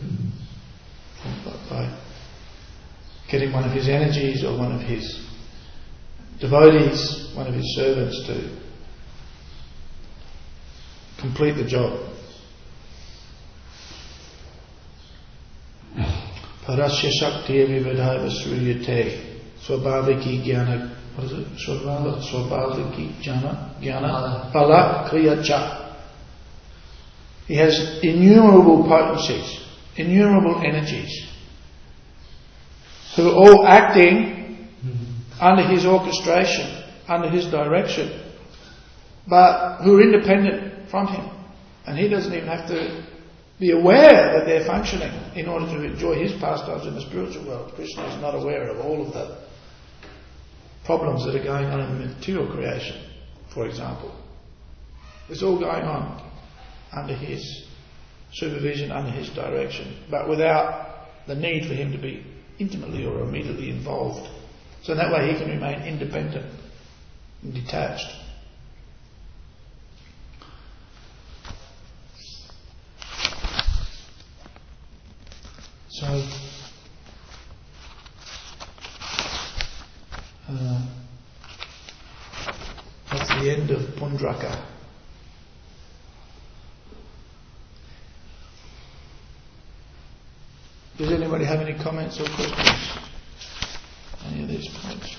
by getting one of his energies or one of his devotees, one of his servants to complete the job. Parasya Shakti Vividhava Suryate Swabhaviki Jnana. What is it? Swabhaviki Jnana Jnana Pala Kriyacha. He has innumerable potencies, innumerable energies, who are all acting mm-hmm. under his orchestration, under his direction, but who are independent from him. And he doesn't even have to be aware that they're functioning in order to enjoy his pastimes in the spiritual world. Krishna is not aware of all of the problems that are going on in the material creation, for example. It's all going on under his supervision, under his direction, but without the need for him to be intimately or immediately involved. So in that way he can remain independent and detached. So uh, that's the end of Pundraka. Does anybody have any comments or questions? Any of these points?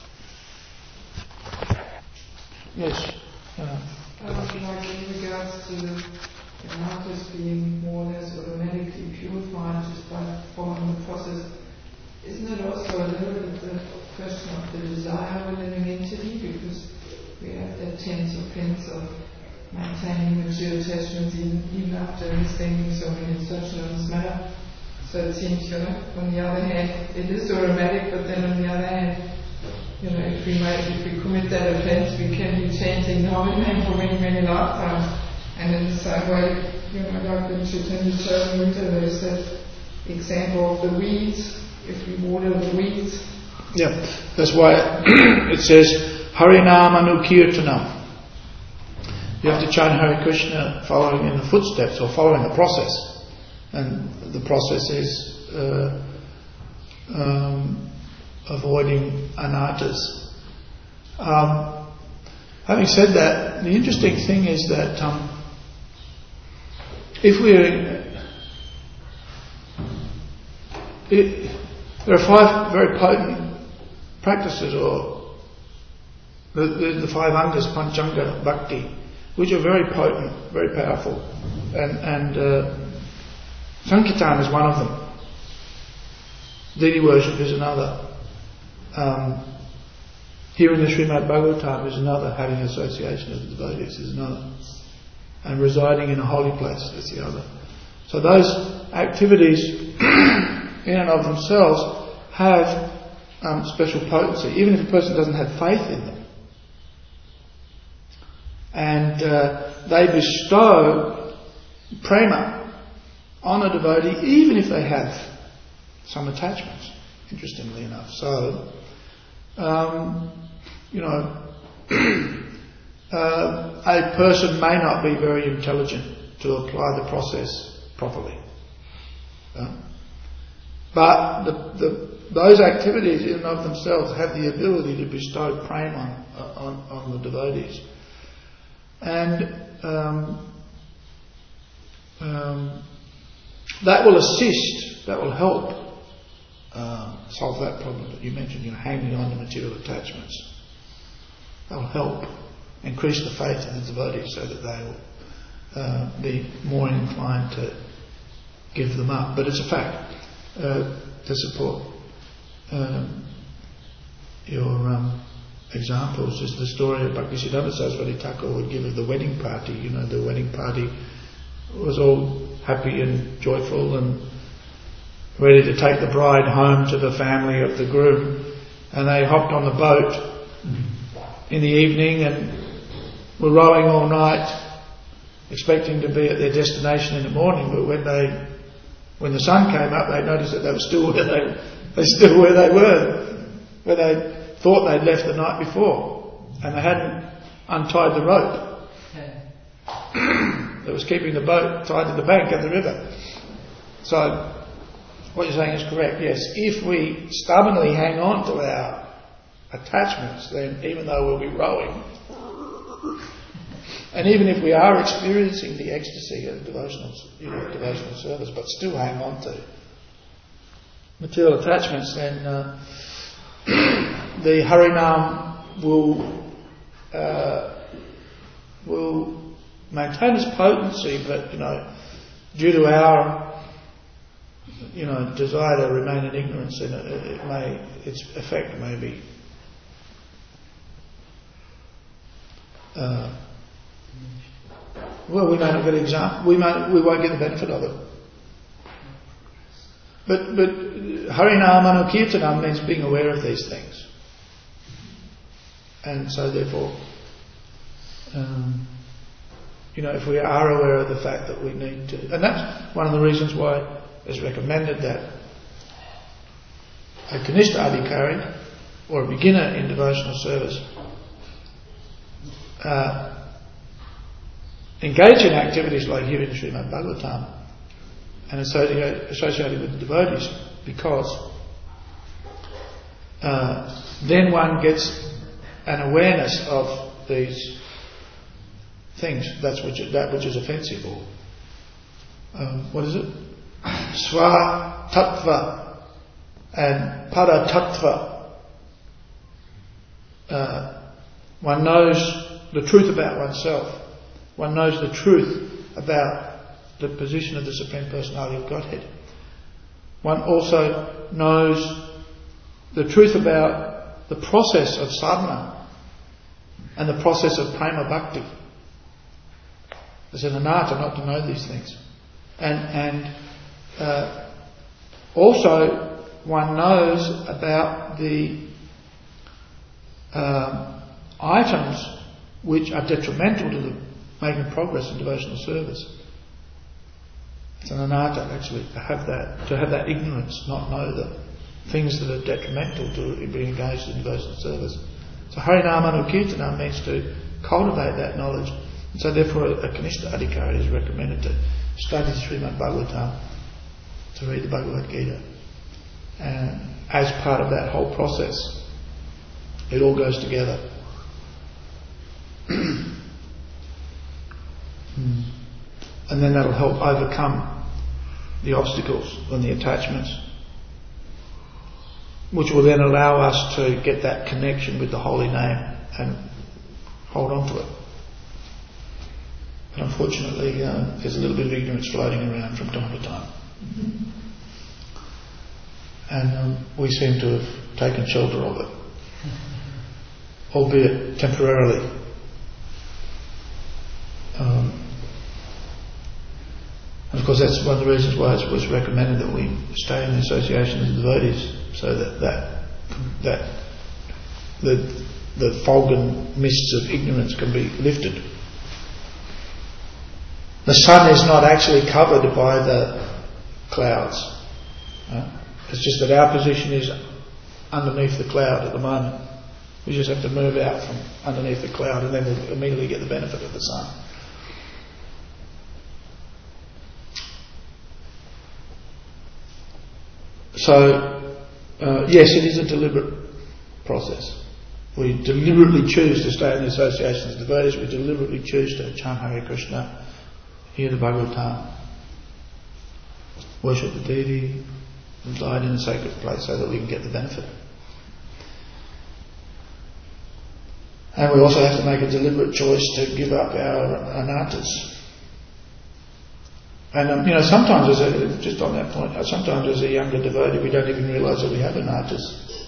Yes. Uh, uh, like in regards to the matters being more or less automatically purified just by following the process, isn't it also a little bit the question of the desire of a living entity? Because we have that tense offense of maintaining material attachments even, even after understanding so many instructions in this matter. So it seems, you know, on the other hand, it is automatic, but then on the other hand, you know, if we might, if we commit that offense, we can be changing the holy name for many, many lifetimes. And in the same way, you know, Doctor Chaitanya Charitamrita, there's that example of the weeds, if we water the weeds. Yeah, that's why it says Harinam-anukirtanam. You have to chant Hare Krishna following in the footsteps or following the process. And the process is uh, um, avoiding anarthas. Um, having said that, the interesting thing is that um, if we're it, there are five very potent practices, or the, the, the five angas, Panchanga Bhakti, which are very potent, very powerful, and, and uh, Sankirtan is one of them. Deity worship is another. Um, hearing the Srimad Bhagavatam is another. Having association with the devotees is another. And residing in a holy place is the other. So those activities in and of themselves have um, special potency, even if a person doesn't have faith in them. And uh, they bestow prema on a devotee, even if they have some attachments, interestingly enough. So, um, you know, uh, a person may not be very intelligent to apply the process properly. Uh, but the, the, those activities in and of themselves have the ability to bestow prema on, on, on the devotees. And um, um, that will assist, that will help uh, solve that problem that you mentioned, you know, hanging on to material attachments. That will help increase the faith of the devotees so that they will uh, be more inclined to give them up. But it's a fact uh, to support um, your um, examples is the story of Bhaktisiddhanta Saraswati Thakur would give of the wedding party. You know, the wedding party was all happy and joyful and ready to take the bride home to the family of the groom, and they hopped on the boat in the evening and were rowing all night expecting to be at their destination in the morning, but when they when the sun came up they noticed that they were still where they, they still where they were, where they thought they'd left the night before, and they hadn't untied the rope that was keeping the boat tied to the bank of the river. So what you're saying is correct, yes. If we stubbornly hang on to our attachments, then even though we'll be rowing, and even if we are experiencing the ecstasy of devotional, you know, devotional service, but still hang on to material attachments, then uh, the Harinam will uh, will maintain its potency, but you know, due to our you know desire to remain in ignorance, and it, it may its effect may be uh, well, we may not get exam- we may we won't get the benefit of it. But but Harinam Anukirtanam means being aware of these things, and so therefore, um, you know, if we are aware of the fact that we need to, and that's one of the reasons why it's recommended that a Kanishta Adhikari or a beginner in devotional service uh, engage in activities like hearing Srimad Bhagavatam and associate, associated with the devotees, because uh, then one gets an awareness of these things, that's which that which is offensive, or um, what is it? Swa Tattva and Para Tattva. Uh, one knows the truth about oneself. One knows the truth about the position of the Supreme Personality of Godhead. One also knows the truth about the process of sadhana and the process of prema bhakti. It's an anartha not to know these things. And and uh, also one knows about the uh, items which are detrimental to the making progress in devotional service. It's an anatta actually to have that, to have that ignorance, not know the things that are detrimental to being engaged in devotional service. So Harinama means to cultivate that knowledge. And so therefore a Kanishta Adhikari is recommended to study Srimad Bhagavatam, to read the Bhagavad Gita. And as part of that whole process, it all goes together. And then that'll help overcome the obstacles and the attachments, which will then allow us to get that connection with the holy name and hold on to it. But unfortunately, uh, there's a little bit of ignorance floating around from time to time. And um, we seem to have taken shelter of it, albeit temporarily. Um, and of course that's one of the reasons why it was recommended that we stay in the association of devotees, so that that, that the, the fog and mists of ignorance can be lifted. The sun is not actually covered by the clouds. Uh, it's just that our position is underneath the cloud at the moment. We just have to move out from underneath the cloud and then we'll immediately get the benefit of the sun. So, uh, yes, it is a deliberate process. We deliberately choose to stay in the association of devotees. We deliberately choose to chant Hare Krishna, hear the Bhagavatam, worship the deity, reside in a sacred place so that we can get the benefit. And we also have to make a deliberate choice to give up our anartas. And um, you know, sometimes, as a, just on that point, sometimes as a younger devotee, we don't even realise that we have anartas.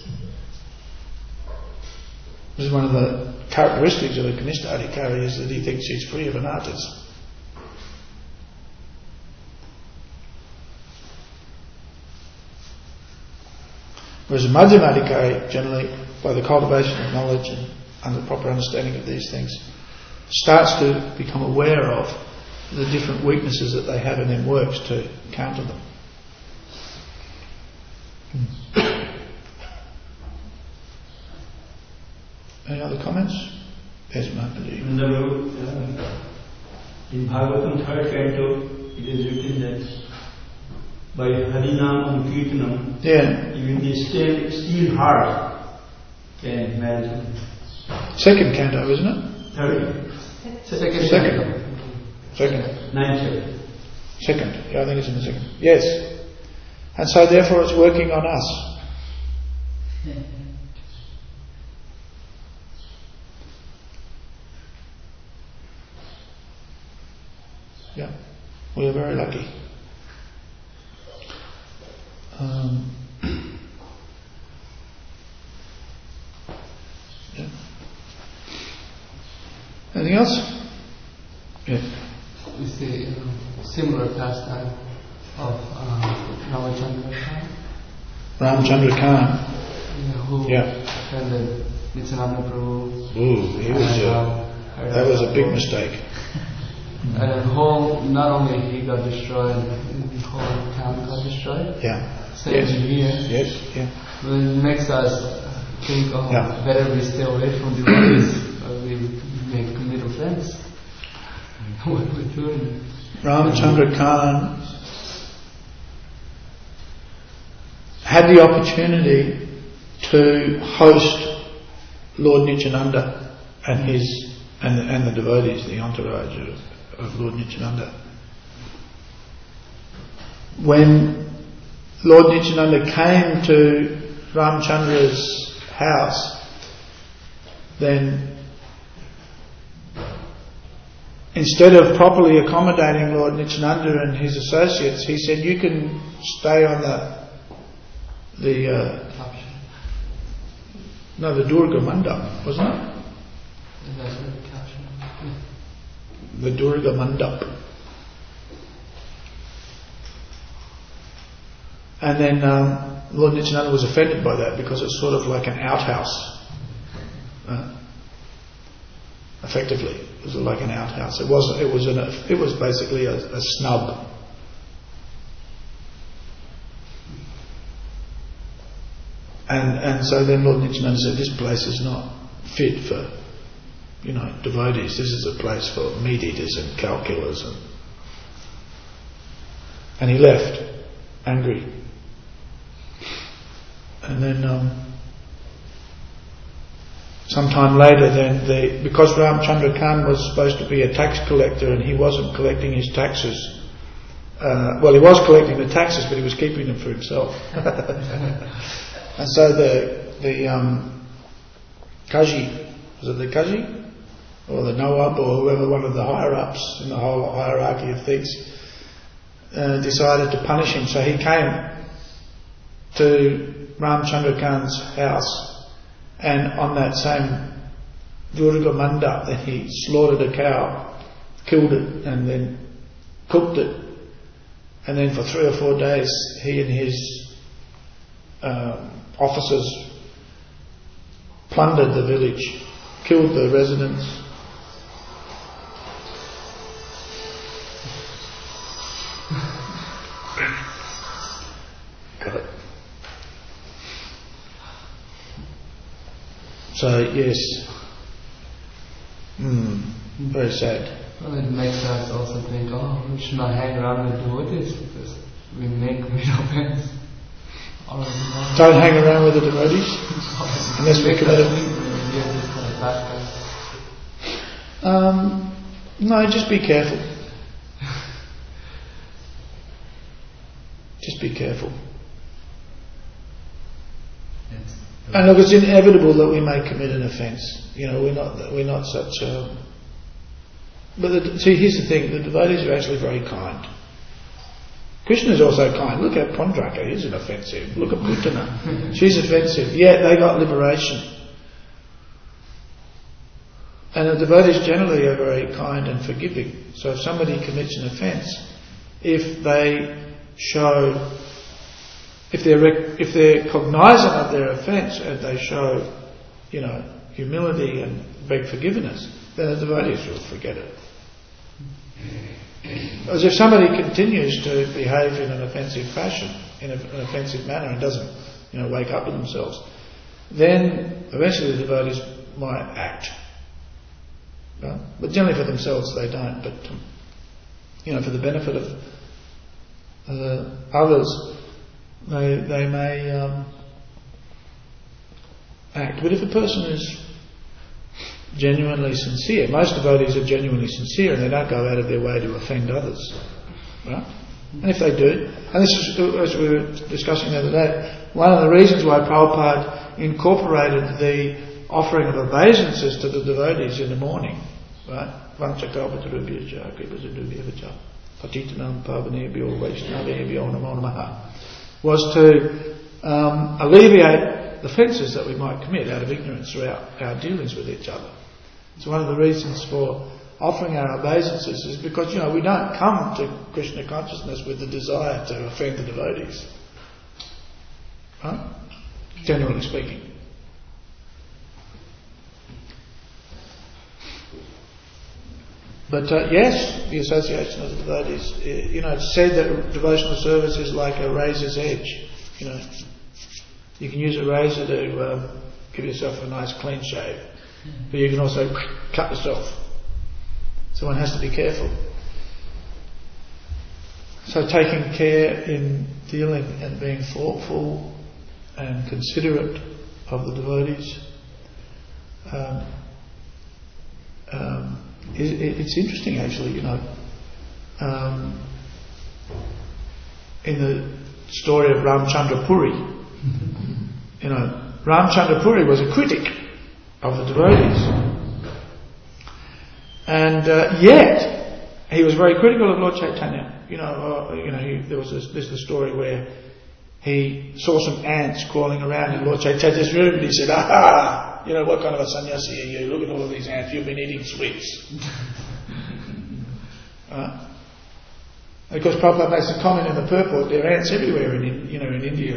This is one of the characteristics of a Kanishta Adhikari, is that he thinks he's free of anartas. Whereas a Madhyama Adhikari, generally, by the cultivation of knowledge and under proper understanding of these things, starts to become aware of the different weaknesses that they have and then works to counter them. Hmm. Any other comments? Yes, Mahaprabhu. In Bhagavatam third canto, it is written that by Harinam and Kirtanam, yeah. even the steel, steel heart can manage. Second canto, isn't it? Third. Second. Second. Second. Ninth chapter. Second. Yeah, I think it's in the second. Yes. And so therefore it's working on us. Yeah. We are very lucky. Um, yeah. Anything else? Yeah. We see a similar pastime of uh, Ramachandra Khan. Ramachandra Khan. Yeah, who yeah. attended Nityananda Prabhu. Ooh, he was and, a, uh, that was a big mistake. And the whole, not only he got destroyed, the whole town got destroyed. Yeah. Same yes. here. Yes. Yeah. But it makes us think, oh, yeah. better we stay away from devotees, or we make little friends. What we're doing. Ramachandra Khan had the opportunity to host Lord Nityananda and his and the, and the devotees, the entourage of, of Lord Nityananda. When Lord Nityananda came to Ramachandra's house, then instead of properly accommodating Lord Nityananda and his associates, he said, "You can stay on the the uh, no the Durga Mandap, wasn't it? The Durga Mandap." And then um, Lord Nityananda was offended by that because it's sort of like an outhouse. Uh, effectively, it was like an outhouse. It wasn't. It was an. It was basically a, a snub And and so then Lord Nityananda said, this place is not fit for, you know, devotees. This is a place for meat eaters and cow killers. And, and he left, angry. And then um, sometime later, then the because Ramchandra Khan was supposed to be a tax collector and he wasn't collecting his taxes. Uh, well, he was collecting the taxes, but he was keeping them for himself. And so the the um, Kaji, was it the Kaji? Or the Nawab, or whoever, one of the higher-ups in the whole hierarchy of things, uh, decided to punish him. So he came to Ramchandra Khan's house, and on that same Durga Manda, that he slaughtered a cow, killed it, and then cooked it. And then for three or four days, he and his um, officers plundered the village, killed the residents. Got it. So yes, mm, very sad. Well, it makes us also think, oh, we should not hang around with devotees because we make great offense. Don't hang around with the devotees unless we're committed. Um, no, just be careful. Just be careful. And look, it's inevitable that we may commit an offence. You know, we're not we're not such. Um, but the, see, here's the thing: the devotees are actually very kind. Krishna is also kind. Look at Pondraka; he's an offensive. Look at Putana; she's offensive. Yet they got liberation. And the devotees generally are very kind and forgiving. So if somebody commits an offence, if they show, if they're rec- if they're cognizant of their offence and they show, you know, humility and beg forgiveness, then the devotees will forget it. As if somebody continues to behave in an offensive fashion, in a, an offensive manner, and doesn't, you know, wake up with themselves, then eventually the devotees might act. Right? But generally for themselves they don't. But um, you know, for the benefit of uh, others, they they may um, act. But if a person is genuinely sincere, most devotees are genuinely sincere, and they don't go out of their way to offend others, right? And if they do, and this is, as we were discussing the other day, one of the reasons why Prabhupada incorporated the offering of obeisances to the devotees in the morning, right? Vanchakalpatarubhyaja, Kripasadubhyavacha, Patitanam Pavanebhyo Vaishnavebhyo Namo Namaha, was to um, alleviate the offences that we might commit out of ignorance through our, our dealings with each other. So one of the reasons for offering our obeisances is because, you know, we don't come to Krishna consciousness with the desire to offend the devotees, right? Generally speaking. But uh, yes, the association of the devotees, uh, you know, it's said that devotional service is like a razor's edge. You know, you can use a razor to um, give yourself a nice clean shave, but you can also cut yourself. So one has to be careful. So taking care in dealing and being thoughtful and considerate of the devotees. Um, um, it, it, it's interesting, actually. You know, um, in the story of Ramchandra Puri, you know, Ramchandra Puri was a critic of the devotees, and uh, yet he was very critical of Lord Chaitanya. You know, uh, you know, he, there was this, this the story where he saw some ants crawling around in Lord Chaitanya's room, and he said, "Aha! You know, what kind of a sannyasi are you? Look at all of these ants. You've been eating sweets." uh, Of course, Prabhupada makes a comment in the purport, there are ants everywhere in, you know, in India.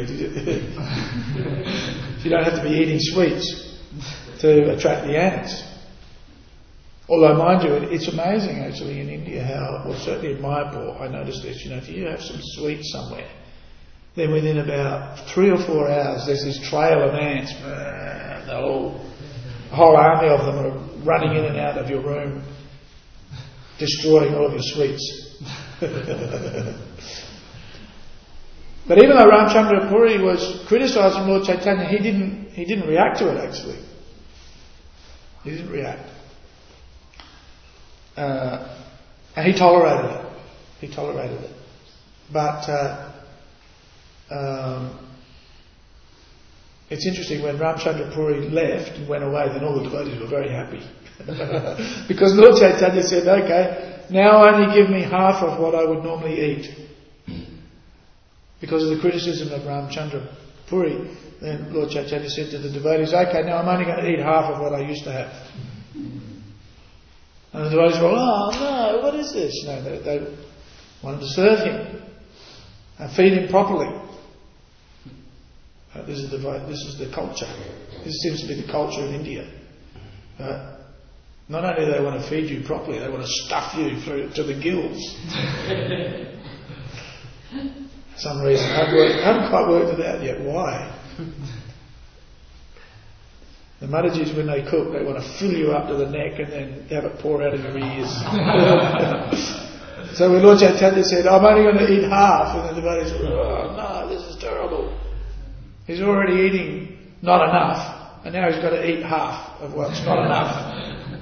You don't have to be eating sweets to attract the ants. Although, mind you, it's amazing actually in India how, well, certainly in Mayapur, I noticed this, you know, if you have some sweets somewhere, then within about three or four hours there's this trail of ants. They're all, a whole army of them are running in and out of your room, destroying all of your sweets. But even though Ramchandra Puri was criticising Lord Chaitanya, he didn't he didn't react to it actually. He didn't react. Uh, and he tolerated it. He tolerated it. But uh, um, it's interesting, when Ramchandra Puri left and went away, then all the devotees were very happy. Because Lord Chaitanya said, okay, now only give me half of what I would normally eat. Because of the criticism of Ramchandra Puri, then Lord Chaitanya said to the devotees, okay, now I'm only going to eat half of what I used to have. And the devotees were, oh no, what is this? You know, they, they wanted to serve him and feed him properly. Uh, this is the this is the culture. This seems to be the culture in India. Uh, not only do they want to feed you properly, they want to stuff you through to the gills. For some reason, I haven't, worked, I haven't quite worked it out yet. Why? The Madhajis, when they cook, they want to fill you up to the neck and then have it pour out of your ears. So when Lord Chaitanya said, I'm only going to eat half, and the devotees said, oh no, this is terrible. He's already eating not enough, and now he's got to eat half of what's not enough.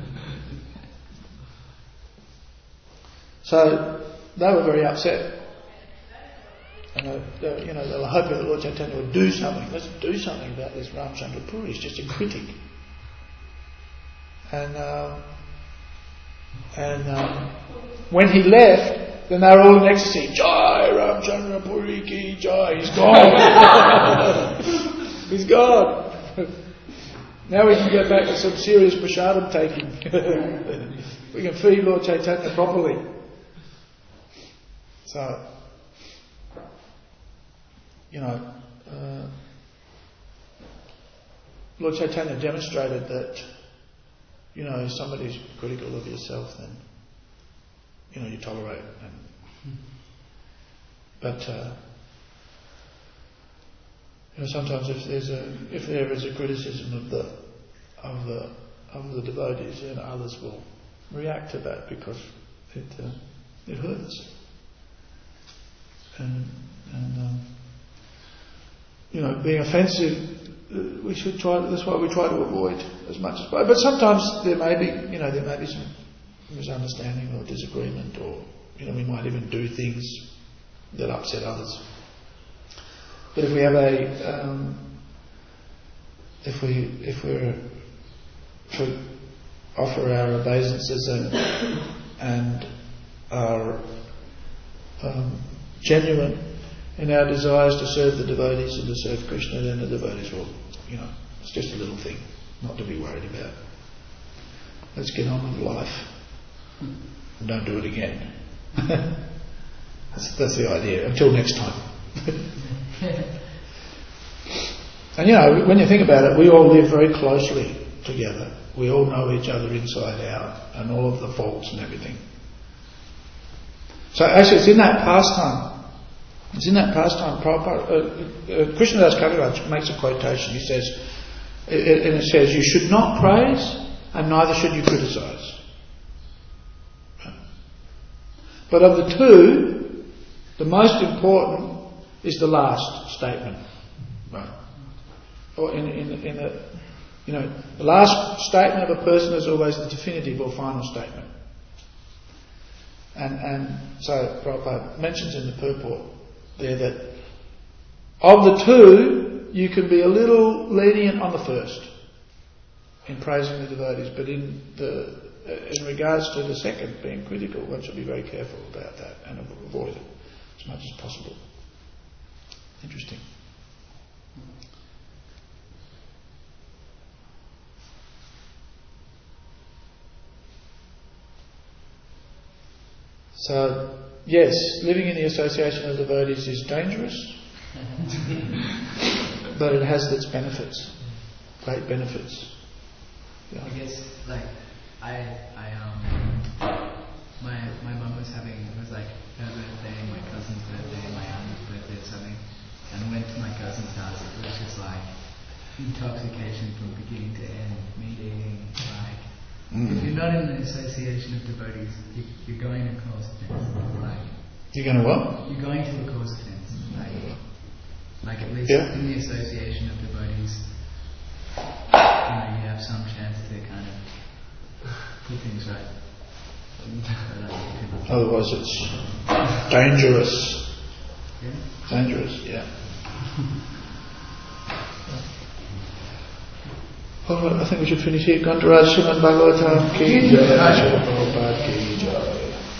So they were very upset. And they, they, you know, they were hoping that Lord Chaitanya would do something. Let's do something about this Ramchandra Puri. He's just a critic. And um, and um, when he left, then they were all in ecstasy. Jai Ramchandra Puri ki jai. He's gone. He's gone. Now we can get back to some serious prasadam taking. We can feed Lord Chaitanya properly. So, you know, uh, Lord Chaitanya demonstrated that, you know, if somebody's critical of yourself, then, you know, you tolerate it. And, but, uh, you know, sometimes if there's a, if there is a criticism of the, of the, of the devotees, then others will react to that because it, uh, it hurts. And, and, um, you know, being offensive, uh, we should try. That's why we try to avoid as much as possible. But sometimes there may be, you know, there may be some misunderstanding or disagreement, or you know, we might even do things that upset others. But if we have a, um, if we if we're to offer our obeisances and and are um, genuine in our desires to serve the devotees and to serve Krishna, then the devotees will, you know, it's just a little thing, not to be worried about. Let's get on with life and don't do it again. that's, that's the idea. Until next time. And you know, when you think about it, we all live very closely together. We all know each other inside out and all of the faults and everything. So actually it's in that pastime It's in that pastime, Prabhupada, uh, uh, Krishnadas Kaviraj makes a quotation. He says, it, and it says, you should not praise and neither should you criticise. But of the two, the most important is the last statement. Right? Or in, in, in a, you know, the last statement of a person is always the definitive or final statement. And, and so Prabhupada mentions in the purport there that of the two you can be a little lenient on the first in praising the devotees, but in the in regards to the second, being critical, one should be very careful about that and avoid it as much as possible. Interesting. So, yes, living in the association of devotees is dangerous, but it has its benefits, great benefits. Yeah. I guess, like, I, I, um, my, my mum was having, it was like her birthday, my cousin's birthday, my aunt's birthday or something, and went to my cousin's house, it was just like intoxication from beginning to end, meat eating, like mm. if you're not in the association of devotees, you, you're going to cause offense. Like you're going to what? You're going to cause offense. Like, like at least yeah. in the association of devotees, you know, you have some chance to kind of put things right. Otherwise it's dangerous. Yeah? Dangerous, yeah. Alright, I think we should finish here. Gandharaj Srimad Bhagavatam Ki Jai, Srila Prabhupada Ki Jai.